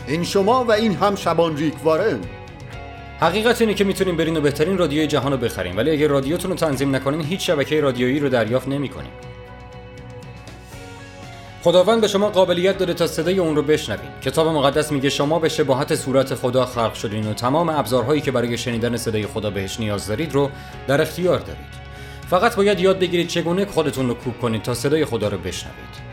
این شما و این هم شبان ریک وارن. حقیقت اینه که میتونیم برین و بهترین رادیوی جهان رو بخریم، ولی اگه رادیوتون رو تنظیم نکنین هیچ شبکه رادیویی رو دریافت نمی‌کنین. خداوند به شما قابلیت داده تا صدای اون رو بشنوین. کتاب مقدس میگه شما به شباهت صورت خدا خلق شدین و تمام ابزارهایی که برای شنیدن صدای خدا بهش نیاز دارید رو در اختیار دارید. فقط باید یاد بگیرید چگونه خودتون رو کوک کنید تا صدای خدا رو بشنوید.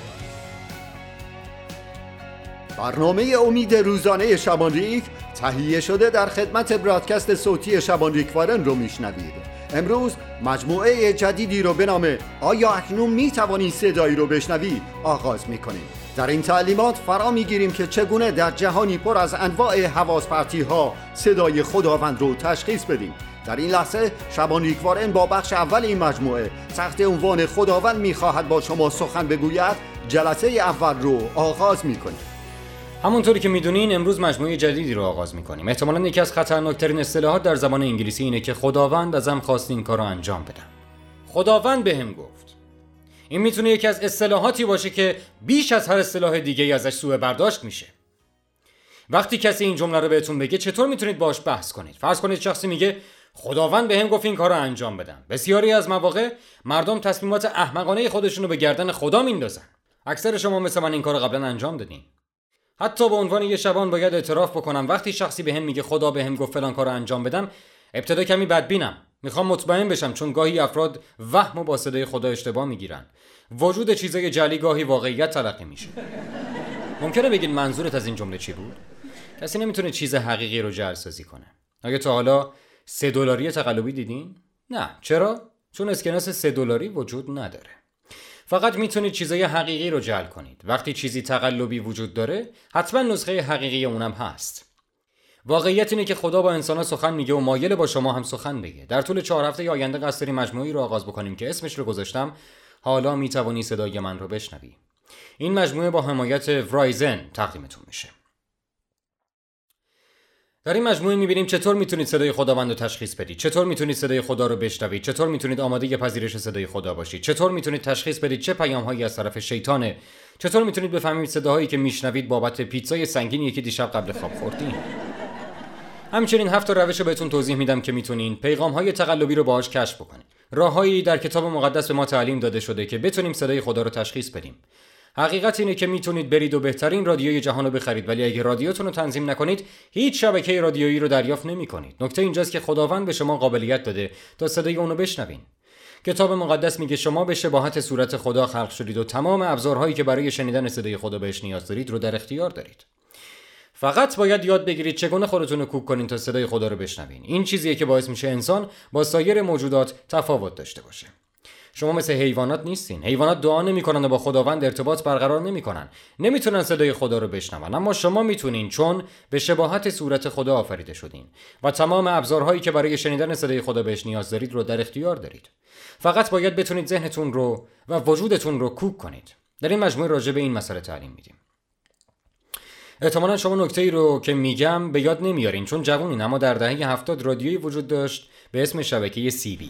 برنامه امید روزانه شبان ریک تهیه شده در خدمت برادکست صوتی شبان ریک وارن رو میشنوید. امروز مجموعه جدیدی رو به نام آیا اکنون میتوانی صدایی رو بشنوی آغاز میکنیم. در این تعلیمات فرا میگیریم که چگونه در جهانی پر از انواع حواس پرتی ها صدای خداوند رو تشخیص بدیم. در این لحظه شبان ریک وارن با بخش اول این مجموعه تحت عنوان خداوند میخواهد با شما سخن بگوید جلسه اول رو آغاز میکنیم. همونطوری که میدونین امروز مجموعه جدیدی رو آغاز میکنیم. احتمالاً یکی از خطرناکترین اصطلاحات در زبان انگلیسی اینه که خداوند ازم خواست این کار رو انجام بدم. خداوند بهم گفت. این میتونه یکی از اصطلاحاتی باشه که بیش از هر اصطلاح دیگه‌ای ازش سوء برداشت میشه. وقتی کسی این جمله رو بهتون بگه چطور میتونید باهاش بحث کنید؟ فرض کنید شخصی میگه خداوند بهم گفت این کار رو انجام بدم. بسیاری از مواقع مردم تصمیمات احمقانه خودشون رو به گردن خدا میندازن. اکثر شما مثل من این کار رو قبلا انجام دادین. حتی به عنوان یه شبان باید اعتراف بکنم وقتی شخصی بهم میگه خدا بهم گفت فلان کارو انجام بدم، ابتدا کمی بدبینم. میخوام مطمئن بشم، چون گاهی افراد وهم با صدای خدا اشتباه میگیرن. وجود چیزای جعلی گاهی واقعیت تلقی میشه. ممکنه بگید منظورت از این جمله چی بود؟ کسی نمیتونه چیز حقیقی رو جعل سازی کنه. آیا تا حالا $3 تقلبی دیدین؟ نه. چرا؟ چون اسکناس $3 وجود نداره. فقط میتونید چیزای حقیقی رو جعل کنید. وقتی چیزی تقلبی وجود داره، حتما نسخه حقیقی اونم هست. واقعیت اینه که خدا با انسان‌ها سخن میگه و مایل با شما هم سخن بگه. در طول 4 هفته آینده قصد داریم مجموعه‌ای رو آغاز بکنیم که اسمش رو گذاشتم حالا میتوانی صدای من رو بشنوی. این مجموعه با حمایت ورایزن تقدیمتون میشه. در این مجموعه می‌بینیم چطور میتونید صدای خداوند رو تشخیص بدید، چطور میتونید صدای خدا رو بشنوید، چطور میتونید آماده پذیرش صدای خدا باشید، چطور میتونید تشخیص بدید چه پیام‌هایی از طرف شیطانه، چطور میتونید بفهمید صداهایی که میشنوید بابت پیتزای سنگینی که دیشب قبل خواب خوردین. همچنین 7 روش رو بهتون توضیح میدم که میتونین پیغام‌های تقلبی رو باهاش کشف بکنید. راههایی در کتاب مقدس به ما تعلیم داده شده که بتونیم صدای خدا رو تشخیص بدیم. حقیقت اینه که میتونید برید و بهترین رادیوی جهان رو بخرید، ولی اگه رادیوتون رو تنظیم نکنید هیچ شبکه رادیویی رو دریافت نمی‌کنید. نکته اینجاست که خداوند به شما قابلیت داده تا صدای اون رو بشنوین. کتاب مقدس میگه شما به شباهت صورت خدا خلق شدید و تمام ابزارهایی که برای شنیدن صدای خدا بهش نیاز دارید رو در اختیار دارید. فقط باید یاد بگیرید چگونه خودتون رو کوک کنین تا صدای خدا رو بشنوین. این چیزیه که باعث میشه انسان با سایر موجودات تفاوت داشته باشه. شما مثل حیوانات نیستین. حیوانات دعا نمی‌کنن و با خداوند ارتباط برقرار نمی‌کنن. نمیتونن صدای خدا رو بشنون، اما شما میتونین، چون به شباهت صورت خدا آفریده شدین و تمام ابزارهایی که برای شنیدن صدای خدا بهش نیاز دارید رو در اختیار دارید. فقط باید بتونید ذهنتون رو و وجودتون رو کوک کنید. در این مجموعه راجع به این مسئله تعلیم میدیم. احتمالاً شما نکته‌ای رو که میگم به یاد نمیارین چون جوونین، اما در دهه 70 رادیویی وجود داشت به اسم شبکه CB.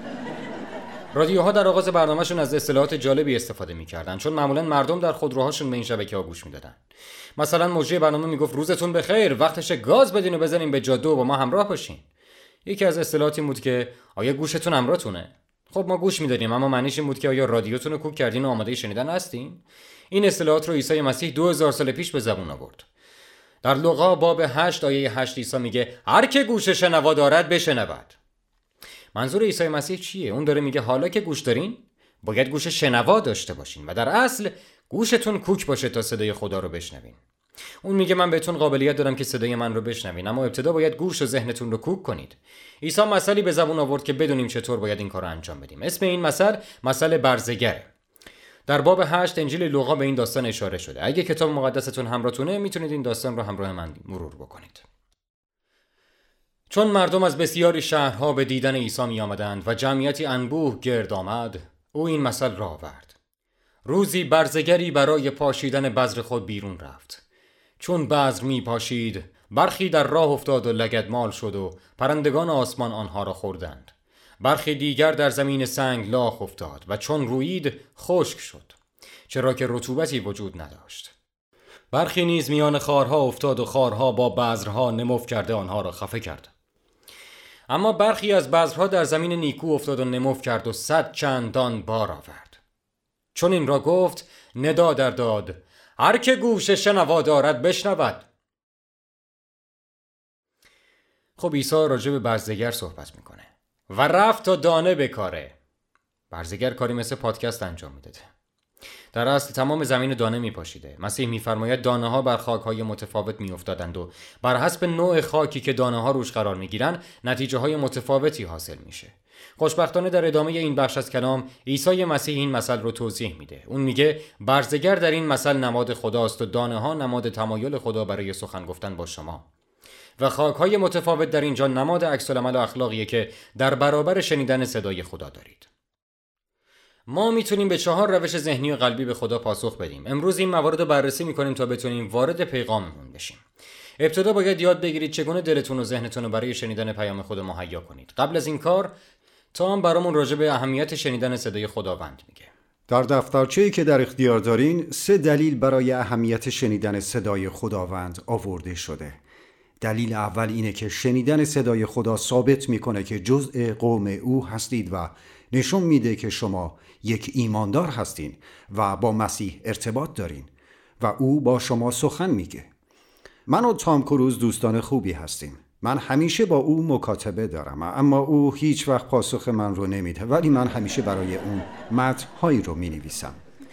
رادیوها در آغاز برنامه‌شون از اصطلاحات جالبی استفاده می‌کردن، چون معمولاً مردم در خودروهاشون به این شبکه‌ها گوش می‌دادن. مثلا مجری برنامه میگفت روزتون بخیر، وقتشه گاز بدین و بزنین به جاده و با ما همراه باشین. یکی از اصطلاحاتی بود که آیا گوشتون همراهتونه؟ خب ما گوش می‌دادیم، اما معنیش این بود که آیا رادیوتون رو کوک کردین و آماده شنیدن هستین؟ این اصطلاحات رو عیسی مسیح 2000 سال پیش به زبون آورد. در لوقا باب 8 آیه 8 عیسی میگه هر که گوش شنوا دارد بشنود. منظور عیسی مسیح چیه؟ اون داره میگه حالا که گوش دارین باید گوش شنوا داشته باشین و در اصل گوشتون کوک باشه تا صدای خدا رو بشنوین. اون میگه من بهتون قابلیت دارم که صدای من رو بشنوین، اما ابتدا باید گوش و ذهنتون رو کوک کنید. عیسی مثالی به زبون آورد که بدونیم چطور باید این کار رو انجام بدیم. اسم این مثل برزگره. در باب 8 انجیل لوقا به این داستان اشاره شده. اگه کتاب مقدستون همراهتونه میتونید این داستان رو همراه من مرور بکنید. چون مردم از بسیاری شهرها به دیدن عیسی می آمدند و جمعیتی انبوه گرد آمد، او این مثل را آورد. روزی برزگری برای پاشیدن بذر خود بیرون رفت. چون بذر می پاشید، برخی در راه افتاد و لگدمال شد و پرندگان آسمان آنها را خوردند. برخی دیگر در زمین سنگ لاخ افتاد و چون رویید خشک شد، چرا که رطوبتی وجود نداشت. برخی نیز میان خارها افتاد و خارها با بذرها نمو کرده آنها را خفه کرد. اما برخی از بذرها در زمین نیکو افتاد و نمو کرد و 100 چندان بار آورد. چون این را گفت ندا در داد، هر که گوش شنوا دارد بشنود. خب عیسی راجع به برزگر صحبت میکنه و رفت تا دانه بکاره. برزگر کاری مثل پادکست انجام میداده. در اصل تمام زمین دانه میپاشیده. مسیح میفرماید دانه ها بر خاک های متفاوت میافتادند و بر حسب نوع خاکی که دانه ها روش قرار میگیرن نتیجه های متفاوتی حاصل میشه. خوشبختانه در ادامه این بخش از کلام عیسی مسیح این مثل رو توضیح میده. اون میگه برزگر در این مثل نماد خداست و دانه ها نماد تمایل خدا برای سخن گفتن با شما. و خاک‌های متفاوت در اینجا نماد عکس‌العمل و اخلاقیه که در برابر شنیدن صدای خدا دارید. ما میتونیم به 4 روش ذهنی و قلبی به خدا پاسخ بدیم. امروز این موارد رو بررسی میکنیم تا بتونیم وارد پیغاممون بشیم. ابتدا باید یاد بگیرید چگونه دلتون و ذهنتون رو برای شنیدن پیام خدا مهیا کنید. قبل از این کار تام برامون راجع به اهمیت شنیدن صدای خداوند میگه. در دفترچه‌ای که در اختیار دارین 3 دلیل برای اهمیت شنیدن صدای خداوند آورده شده. دلیل اول اینه که شنیدن صدای خدا ثابت میکنه که جزء قوم او هستید و نشون میده که شما یک ایماندار هستین و با مسیح ارتباط دارین و او با شما سخن میگه. من و تام کروز دوستان خوبی هستیم. من همیشه با او مکاتبه دارم، اما او هیچ وقت پاسخ من رو نمیده، ولی من همیشه برای اون متن‌هایی رو مینویسم.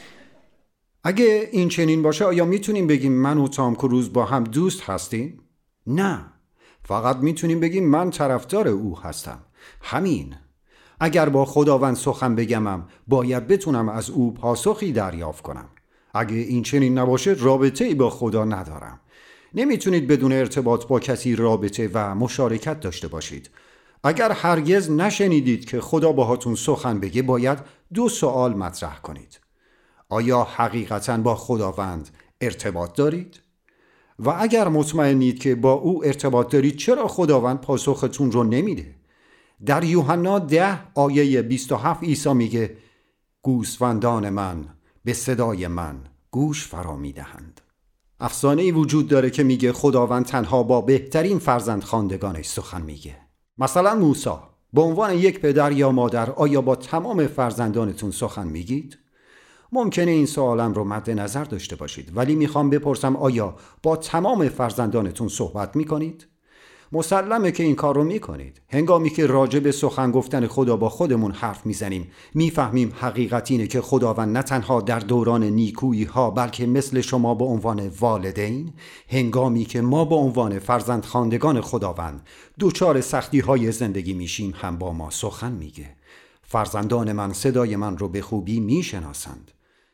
اگه این چنین باشه آیا میتونیم بگیم من و تام کروز با هم دوست هستیم؟ نه، فقط میتونیم بگیم من طرفدار او هستم. همین. اگر با خداوند سخن بگمم باید بتونم از او پاسخی دریافت کنم. اگه این چنین نباشه رابطه‌ای با خدا ندارم. نمیتونید بدون ارتباط با کسی رابطه و مشارکت داشته باشید. اگر هرگز نشنیدید که خدا باهاتون سخن بگه باید 2 سوال مطرح کنید. آیا حقیقتاً با خداوند ارتباط دارید؟ و اگر مطمئنید که با او ارتباط دارید چرا خداوند پاسختون رو نمیده؟ در یوحنا 10 آیه 27 عیسی میگه گوسفندان من به صدای من گوش فرا میدهند. افسانه‌ای وجود داره که میگه خداوند تنها با بهترین فرزندخواندگانش سخن میگه. مثلا موسی. به عنوان یک پدر یا مادر آیا با تمام فرزندانتون سخن میگید؟ ممکنه این سوالم رو مد نظر داشته باشید، ولی میخوام بپرسم آیا با تمام فرزندانتون صحبت میکنید؟ مسلمه که این کار رو میکنید. هنگامی که راجع به سخن گفتن خدا با خودمون حرف میزنیم میفهمیم حقیقت اینه که خداوند نه تنها در دوران نیکویی ها بلکه مثل شما به عنوان والدین، هنگامی که ما به عنوان فرزندخواندگان خداوند دوچار سختی های زندگی میشیم هم با ما سخن میگه. فرزندان من صدای من رو به خوبی میشناسند.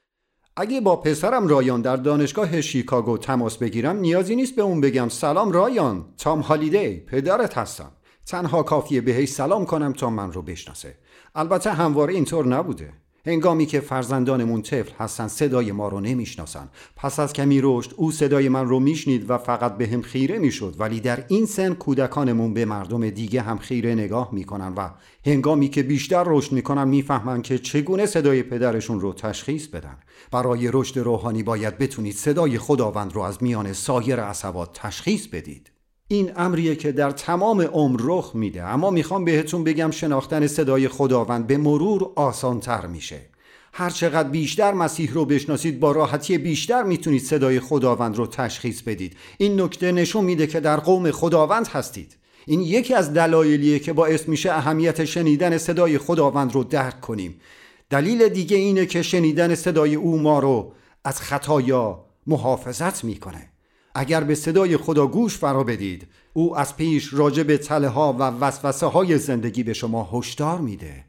اگه با پسرم رایان در دانشگاه شیکاگو تماس بگیرم نیازی نیست به اون بگم سلام رایان، تام هالیدی پدرت هستم. تنها کافیه بهش سلام کنم تا من رو بشناسه. البته همواره اینطور نبوده. هنگامی که فرزندانمون طفل هستن صدای ما رو نمیشناسن. پس از کمی رشد او صدای من رو میشنید و فقط به هم خیره میشد، ولی در این سن کودکانمون به مردم دیگه هم خیره نگاه میکنن و هنگامی که بیشتر رشد میکنن میفهمن که چگونه صدای پدرشون رو تشخیص بدن. برای رشد روحانی باید بتونید صدای خداوند رو از میان سایر اصوات تشخیص بدید. این امریه که در تمام عمر رخ میده، اما میخوام بهتون بگم شناختن صدای خداوند به مرور آسانتر میشه. هر چقدر بیشتر مسیح رو بشناسید با راحتی بیشتر میتونید صدای خداوند رو تشخیص بدید. این نکته نشون میده که در قوم خداوند هستید. این یکی از دلایلیه که باعث میشه اهمیت شنیدن صدای خداوند رو درک کنیم. دلیل دیگه اینه که شنیدن صدای او ما رو از خطایا محافظت میکنه. اگر به صدای خدا گوش فرا بدید او از پیش راجع به تله ها و وسوسه های زندگی به شما هشدار میده.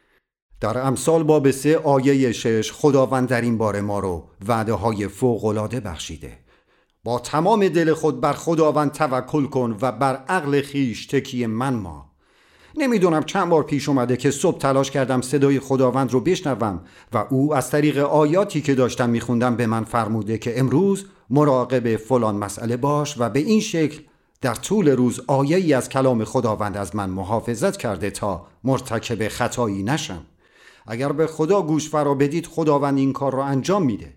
در امثال باب 3 آیه 6 خداوند در این باره ما رو وعده های فوق العاده بخشیده. با تمام دل خود بر خداوند توکل کن و بر عقل خیش تکیه ما. نمیدونم چند بار پیش اومده که صبح تلاش کردم صدای خداوند رو بشنوم و او از طریق آیاتی که داشتم میخوندم به من فرموده که امروز مراقب فلان مسئله باش و به این شکل در طول روز آیه‌ای از کلام خداوند از من محافظت کرده تا مرتکب خطایی نشم. اگر به خدا گوش فرا بدید خداوند این کار رو انجام میده.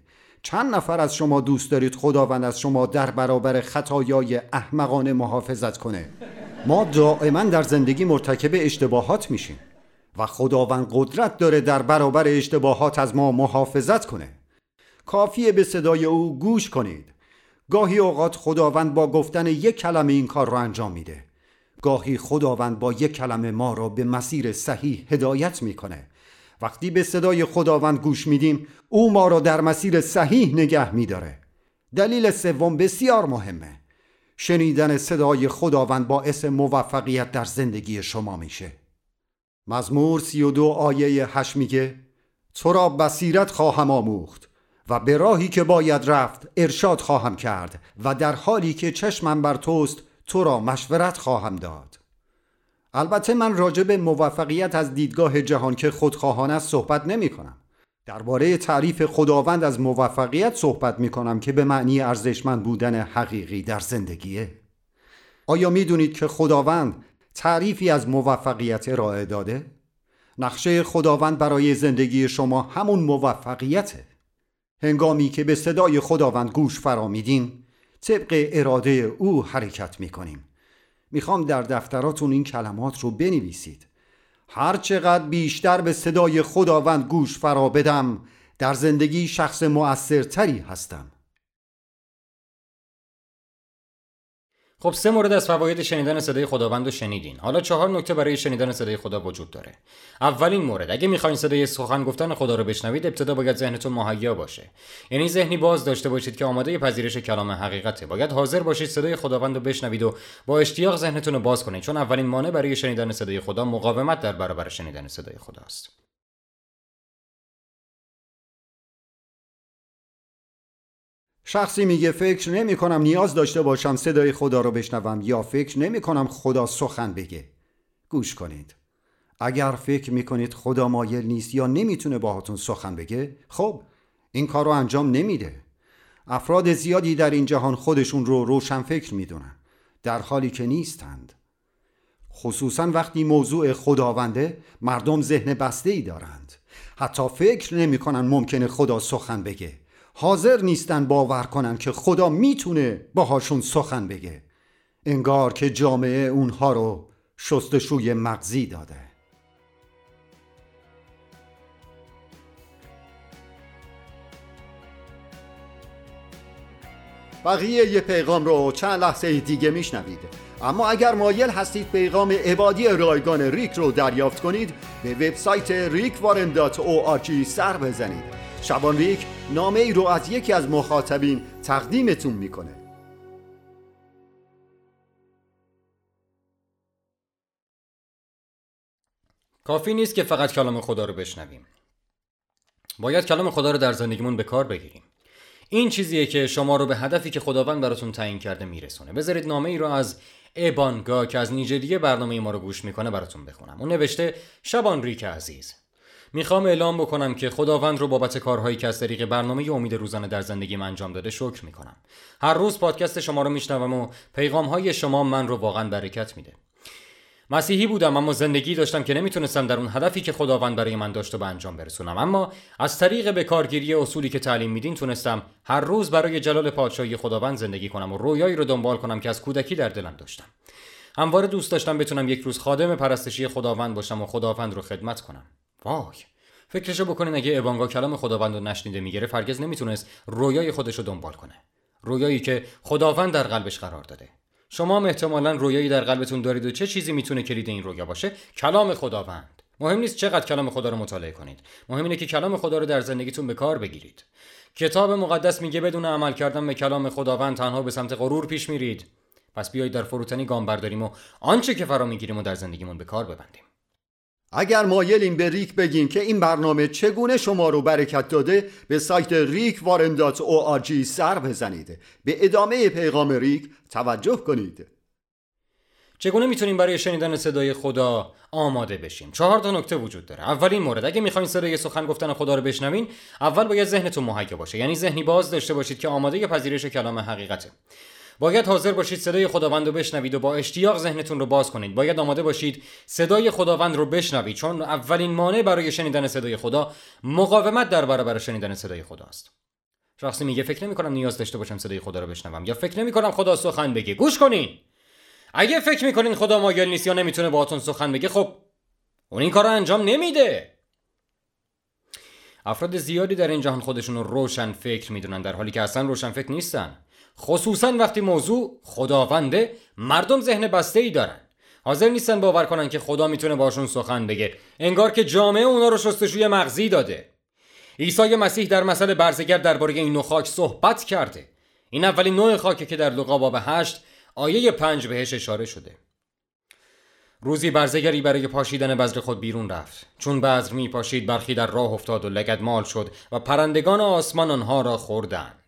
چند نفر از شما دوست دارید خداوند از شما در برابر خطایای احمقانه محافظت کنه؟ ما دائما در زندگی مرتکب اشتباهات میشیم و خداوند قدرت داره در برابر اشتباهات از ما محافظت کنه. کافیه به صدای او گوش کنید. گاهی اوقات خداوند با گفتن یک کلمه این کار رو انجام میده. گاهی خداوند با یک کلمه ما را به مسیر صحیح هدایت میکنه. وقتی به صدای خداوند گوش میدیم، او ما را در مسیر صحیح نگه میداره. دلیل سوم بسیار مهمه. شنیدن صدای خداوند باعث موفقیت در زندگی شما میشه. مزمور 32 آیه 8 میگه تو را بصیرت خواهم آموخت و به راهی که باید رفت ارشاد خواهم کرد و در حالی که چشمم بر توست تو را مشورت خواهم داد. البته من راجع به موفقیت از دیدگاه جهان که خودخواهانه است صحبت نمی کنم. درباره تعریف خداوند از موفقیت صحبت می کنم که به معنی ارزشمند بودن حقیقی در زندگیه. آیا می دونید که خداوند تعریفی از موفقیت ارائه داده؟ نقشه خداوند برای زندگی شما همون موفقیته. هنگامی که به صدای خداوند گوش فرا میدین، طبق اراده او حرکت میکنیم. میخوام در دفتراتون این کلمات رو بنویسید. هر چقدر بیشتر به صدای خداوند گوش فرا بدم، در زندگی شخص مؤثرتری هستم. خب 3 مورد از فواید شنیدن صدای خداوند رو شنیدین. حالا 4 نکته برای شنیدن صدای خدا وجود داره. اولین مورد، اگه میخواین صدای سخن گفتن خدا رو بشنوید، ابتدا باید ذهنتون مهیا باشه. یعنی ذهنی باز داشته باشید که آماده پذیرش کلام حقیقته. باید حاضر باشید صدای خداوند رو بشنوید و با اشتیاق ذهنتون رو باز کنید، چون اولین مانع برای شنیدن صدای خدا مقاومت در برابر شنیدن صدای خداست. شخصی میگه فکر نمی کنم نیاز داشته باشم صدای خدا رو بشنوم، یا فکر نمی کنم خدا سخن بگه. گوش کنید. اگر فکر میکنید خدا مایل نیست یا نمیتونه باهاتون سخن بگه، خب این کار رو انجام نمیده. افراد زیادی در این جهان خودشون رو روشن فکر میدونن، در حالی که نیستند. خصوصا وقتی موضوع خداونده، مردم ذهن بسته‌ای دارند. حتی فکر نمیکنن ممکنه خدا سخن بگه. حاضر نیستن باور کنن که خدا میتونه باهاشون سخن بگه. انگار که جامعه اونها رو شستشوی مغزی داده. بقیه یه پیغام رو چند لحظه دیگه میشنوید. اما اگر مایل هستید پیغام عبادی رایگان ریک رو دریافت کنید، به وبسایت rickwarren.org سر بزنید. شبان ریک نامه ای رو از یکی از مخاطبین تقدیمتون میکنه. کافی نیست که فقط کلام خدا رو بشنویم. باید کلام خدا رو در زندگیمون به کار بگیریم. این چیزیه که شما رو به هدفی که خداوند براتون تعیین کرده میرسونه. بذارید نامه ای رو از ایبانگا که از نیجریه برنامه ما رو گوش میکنه براتون بخونم. اون نوشته: شبان ریک عزیز، میخوام اعلام بکنم که خداوند رو بابت کارهایی که از طریق برنامه امید روزانه در زندگیم انجام داده شکر میکنم. هر روز پادکست شما رو میشنوم و پیغامهای شما من رو واقعا برکت میده. مسیحی بودم اما زندگی داشتم که نمیتونستم در اون هدفی که خداوند برای من داشت و به انجام برسونم، اما از طریق به کارگیری اصولی که تعلیم میدین تونستم هر روز برای جلال پادشاهی خداوند زندگی کنم و رویایی رو دنبال کنم که از کودکی در دلم داشتم. همواره دوست داشتم بتونم یک روز خادم پرستشی خداوند باشم و خداوند رو خدمت کنم. وای، فکرشو بکنین اگه ایبانگا کلام خداوند رو نشنیده میگرفت، هرگز نمیتونست رویای خودش رو دنبال کنه. رویایی که خداوند در قلبش قرار داده. شما هم احتمالاً رویایی در قلبتون دارید و چه چیزی میتونه کلید این رویا باشه؟ کلام خداوند. مهم نیست چقدر کلام خدا رو مطالعه کنید. مهم اینه که کلام خدا رو در زندگیتون به کار بگیرید. کتاب مقدس میگه بدون عمل کردن به کلام خداوند تنها به سمت غرور پیش میرید. پس بیایید در فروتنی گام برداریم و آنچه که فرا میگیریم و در زندگیمون به کار ببندیم. اگر مایلین به ریک بگین که این برنامه چگونه شما رو برکت داده، به سایت rickwarren.org سر بزنید. به ادامه پیغام ریک توجه کنید. چگونه میتونیم برای شنیدن صدای خدا آماده بشیم؟ 4 نکته وجود داره. اولین مورد، اگه میخواین صدای سخن گفتن خدا رو بشنوین، اول باید ذهنتون مهیا باشه. یعنی ذهنی باز داشته باشید که آماده پذیرش کلام حقیقته. باید حاضر باشید صدای خداوند رو بشنوید و با اشتیاق ذهنتون رو باز کنید. باید آماده باشید صدای خداوند رو بشنوید، چون اولین مانع برای شنیدن صدای خدا مقاومت در برابر شنیدن صدای خداست. شخصی میگه فکر نمی‌کنم نیاز داشته باشم صدای خدا رو بشنوم، یا فکر نمی‌کنم خدا سخن بگه. گوش کنین. اگه فکر می‌کنین خدا مایل نیست یا نمیتونه باهاتون سخن بگه، خب اون این کارو انجام نمیده. افراد زیادی در این جهان خودشون رو روشن فکر میدونن، در حالی که اصلا روشن فکر نیستن. خصوصا وقتی موضوع خداونده، مردم ذهن بسته‌ای دارن. حاضر نیستن باور کنن که خدا میتونه باشون سخن بگه. انگار که جامعه اونا رو شستشوی مغزی داده. عیسی مسیح در مثل برزگر درباره این نوع خاک صحبت کرده. این اولین نوع خاکی که در لوقا باب 8 آیه 5 بهش اشاره شده. روزی برزگری برای پاشیدن بذر خود بیرون رفت. چون بذر می پاشید، برخی در راه افتاد و لگدمال شد و پرندگان آسمان آنها را خوردند.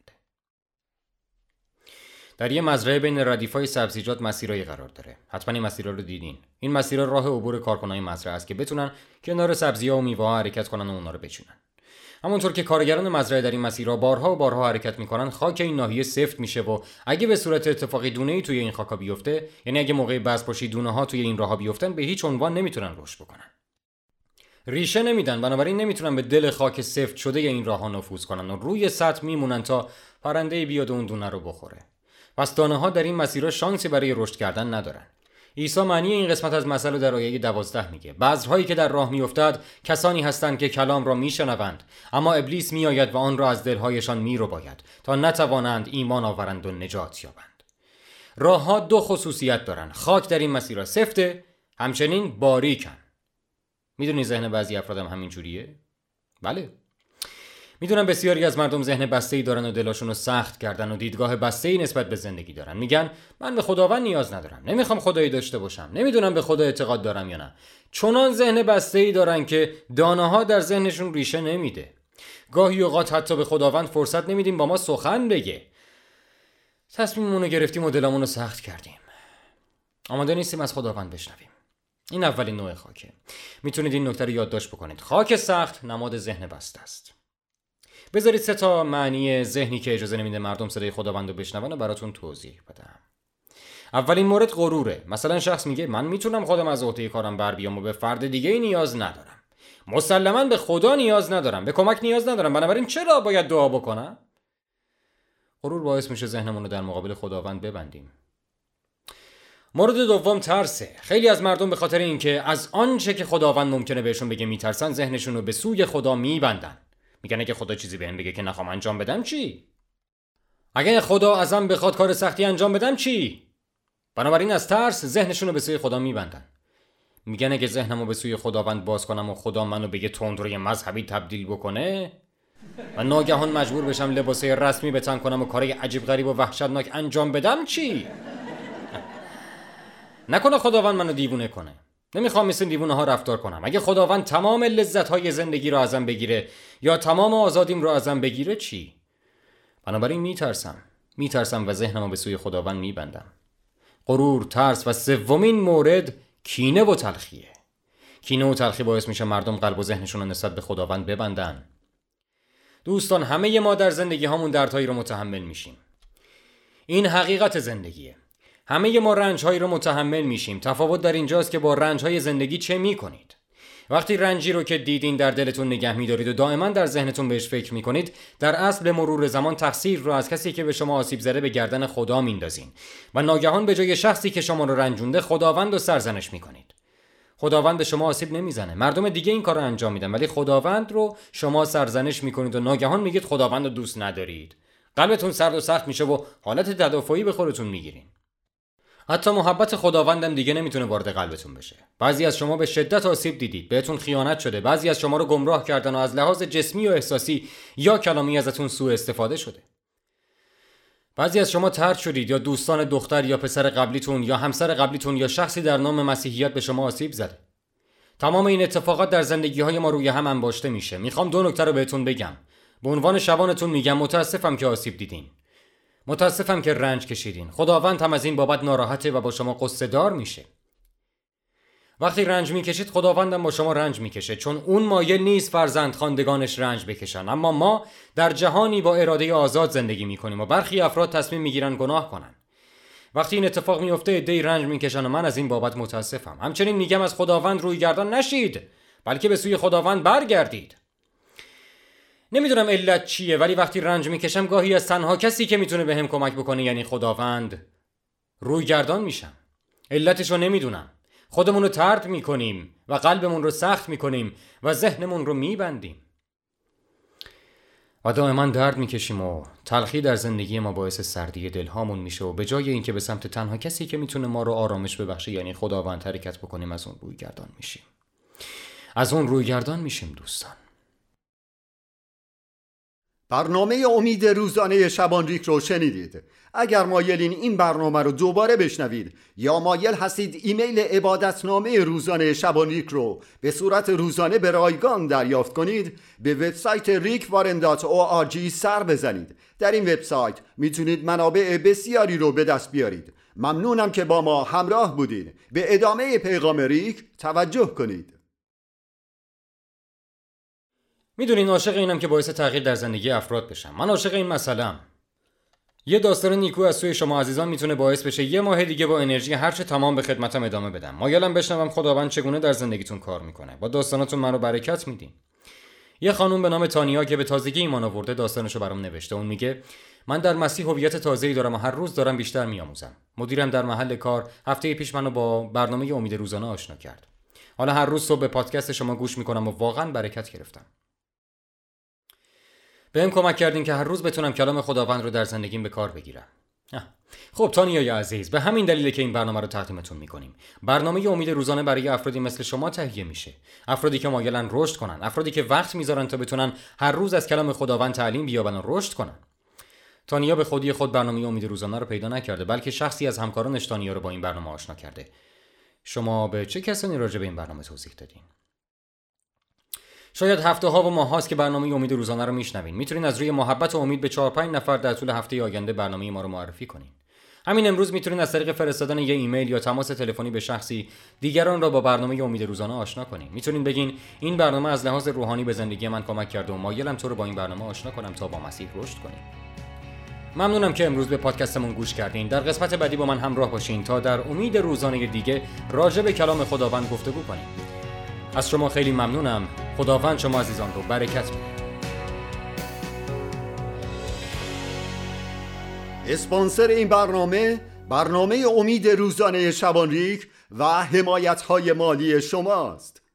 در یه مزرعه بین ردیفای سبزیجات مسیرایی قرار داره. حتما این مسیرها رو دیدین. این مسیرها راه عبور کارکنای مزرعه است که بتونن کنار سبزی‌ها و میوه‌ها حرکت کنن و اونا رو بچینن. همونطور که کارگران مزرعه در این مسیرها بارها و بارها حرکت میکنن، خاک این ناحیه سفت میشه و اگه به صورت اتفاقی دونه‌ای توی این خاکا بیفته، یعنی اگه موقع بذرپاشی دونه‌ها توی این راهها بیفتن، به هیچ عنوان نمیتونن رشد بکنن. ریشه نمیدن، بنابراین نمیتونن به دل خاک سفت شده این راهها نفوذ کنن و روی سطح میمونن تا پرنده بیاد و اون دونه رو بخوره. پس دانه‌ها در این مسیرها شانسی برای رشد کردن ندارن. عیسی معنی این قسمت از مثل رو در آیه 12 میگه. بذرهایی که در راه میافتد کسانی هستند که کلام را میشنوند، اما ابلیس میآید و آن را از دلهایشان میرباید تا نتوانند ایمان آورند و نجات یابند. راهها دو خصوصیت دارن. خاک در این مسیرها سفته، همچنین باریکن. میدونی ذهن بعضی افراد هم همین جوریه؟ بله. میدونم بسیاری از مردم ذهن بسته‌ای دارن و دلاشون رو سخت کردن و دیدگاه بسته‌ای نسبت به زندگی دارن. میگن من به خداوند نیاز ندارم، نمیخوام خدایی داشته باشم، نمیدونم به خدا اعتقاد دارم یا نه. چنان ذهن بسته‌ای دارن که دانه‌ها در ذهنشون ریشه نمیده. گاهی اوقات حتی به خداوند فرصت نمیدیم با ما سخن بگه. تصمیممون رو گرفتیم و دلمون رو سخت کردیم. آماده نیستیم از خداوند بشنویم. این اولین نوع خاکه. میتونید این نکته رو یادداشت بکنید. خاک سخت نماد ذهن بسته است. بذارید 3 معنی ذهنی که اجازه نمیده مردم صدای خداوند رو بشنون براتون توضیح بدم. اولین مورد غروره. مثلا شخص میگه من میتونم خودم از عهده کارم بر بیام و به فرد دیگه ای نیاز ندارم. مسلماً به خدا نیاز ندارم، به کمک نیاز ندارم، بنابراین چرا باید دعا بکنم؟ غرور باعث میشه ذهنمون رو در مقابل خداوند ببندیم. مورد دوم ترسه. خیلی از مردم به خاطر اینکه از آنچه که خداوند ممکنه بهشون بگه میترسن، ذهنشون رو به سوی خدا میبندن. میگن اگه خدا چیزی بهم بگه که نخوام انجام بدم چی؟ اگه خدا ازم بخواد کار سختی انجام بدم چی؟ بنابراین از ترس ذهنشون رو به سوی خدا میبندن. میگن اگه ذهنمو به سوی خداوند باز کنم و خدا منو به یه تندروی مذهبی تبدیل بکنه و ناگهان مجبور بشم لباسای رسمی به تن کنم و کارهای عجیب غریب و وحشتناک انجام بدم چی؟ نکنه خداوند منو دیوونه کنه. نمیخوام مثل دیوونه ها رفتار کنم. اگه خداوند تمام لذت های زندگی رو ازم بگیره یا تمام آزادیم رو ازم بگیره چی؟ بنابراین میترسم و ذهنمو به سوی خداوند میبندم. غرور، ترس و سومین مورد کینه و تلخیه. کینه و تلخی باعث میشه مردم قلب و ذهنشون رو نسبت به خداوند ببندن. دوستان، همه ما در زندگی هامون دردهایی رو متحمل میشیم. این حقیقت زندگیه. همه ما رنج‌هایی رو متحمل میشیم. تفاوت در اینجاست که با رنج‌های زندگی چه میکنید. وقتی رنجی رو که دیدین در دلتون نگه می‌دارید و دائما در ذهنتون بهش فکر میکنید، در اصل به مرور زمان تقصیر رو از کسی که به شما آسیب زده به گردن خدا میندازین و ناگهان به جای شخصی که شما رو رنجونده، خداوند رو سرزنش میکنید. خداوند به شما آسیب نمیزنه، مردم دیگه این کار رو انجام میدن، ولی خداوند رو شما سرزنش میکنید و ناگهان میگید خداوند رو دوست ندارید. قلبتون سرد و سخت میشه و حالت تدافعی به خودتون میگیرین. حتی محبت خداوندم دیگه نمیتونه وارد قلبتون بشه. بعضی از شما به شدت آسیب دیدید، بهتون خیانت شده، بعضی از شما رو گمراه کردن و از لحاظ جسمی و احساسی یا کلامی ازتون سوء استفاده شده. بعضی از شما طرد شدید یا دوستان دختر یا پسر قبلیتون یا همسر قبلیتون یا شخصی در نام مسیحیت به شما آسیب زده. تمام این اتفاقات در زندگی‌های ما روی هم انباشته میشه. میخوام 2 نکته رو بهتون بگم. به عنوان شبانتون میگم متاسفم که آسیب دیدین. متاسفم که رنج کشیدین. خداوند هم از این بابت ناراحته و با شما قصه دار میشه. وقتی رنج میکشید، خداوند هم با شما رنج میکشه، چون اون مایل نیست فرزند خواندگانش رنج بکشن. اما ما در جهانی با اراده آزاد زندگی میکنیم و برخی افراد تصمیم میگیرن گناه کنن. وقتی این اتفاق میفته، عده‌ای رنج میکشن و من از این بابت متاسفم. همچنین میگم از خداوند روی گردان نشید، بلکه به سوی خداوند برگردید. نمیدونم علت چیه، ولی وقتی رنج میکشم گاهی از تنها کسی که میتونه بهم کمک بکنه یعنی خداوند رویگردان میشم. علتش رو نمیدونم. خودمون رو طرد میکنیم و قلبمون رو سخت میکنیم و ذهنمون رو میبندیم و دائما درد میکشیم و تلخی در زندگی ما باعث سردی دلهامون میشه و به جای اینکه به سمت تنها کسی که میتونه ما رو آرامش ببخشه یعنی خداوند حرکت بکنیم از اون رویگردان میشیم دوستان. برنامه امید روزانه شبانریک رو شنیدید. اگر مایلین این برنامه رو دوباره بشنوید یا مایل هستید ایمیل عبادتنامه روزانه شبانریک رو به صورت روزانه به رایگان دریافت کنید، به وبسایت rickwarren.org سر بزنید. در این وبسایت میتونید منابع بسیاری رو به دست بیارید. ممنونم که با ما همراه بودید. به ادامه پیغام ریک توجه کنید. میدونین عاشق اینم که باعث تغییر در زندگی افراد بشم. من عاشق این مسئله‌ام. یه داستان نیکو از سوی شما عزیزان میتونه باعث بشه یه ماه دیگه با انرژی هرچه تمام به خدمتم ادامه بدم. مایلم بشنوم خداوند چگونه در زندگیتون کار میکنه. با داستاناتون منو برکت میدین. یه خانم به نام تانیا که به تازگی ایمان آورده داستانشو برام نوشته. اون میگه من در مسیح هویت تازه‌ای دارم و هر روز دارم بیشتر میآموزم. مدیرم در محل کار هفته پیش منو با برنامه امید روزانه آشنا کرد. حالا هر روز صبح به پادکست شما گوش میکنم و واقعا برکت گرفتم. بهم کمک کردین که هر روز بتونم کلام خداوند رو در زندگیم به کار بگیرم. خب تانیای عزیز، به همین دلیله که این برنامه رو تقدیمتون میکنیم. برنامه امید روزانه برای افرادی مثل شما تهیه میشه. افرادی که مایلن رشد کنن، افرادی که وقت میذارن تا بتونن هر روز از کلام خداوند تعلیم بیابن و رشد کنن. تانیا به خودی خود برنامه امید روزانه رو پیدا نکرده، بلکه شخصی از همکارانش تانیا رو با این برنامه آشنا کرده. شما به چه کسانی راجع به این برنامه توضیح دادین؟ شاید هفته‌ها و ماه‌هاست که برنامه امید روزانه رو میشنوین. میتونین از روی محبت و امید به 4-5 نفر در طول هفته آینده برنامه ما رو معرفی کنین. همین امروز میتونین از طریق فرستادن یه ایمیل یا تماس تلفنی به شخصی دیگران را با برنامه امید روزانه آشنا کنین. میتونین بگین این برنامه از لحاظ روحانی به زندگی من کمک کرده و مایلم تو رو با این برنامه آشنا کنم تا با مسیح رشد کنیم. ممنونم که امروز به پادکستمون گوش کردین. در قسمت بعدی با من همراه باشین تا در امید روزانه دیگه راجع به کلام خداوند گفتگو کنیم. از شما خیلی ممنونم. خداوند شما عزیزان رو برکت بده. اسپانسر این برنامه امید روزانه شبانریک و حمایت‌های مالی شماست.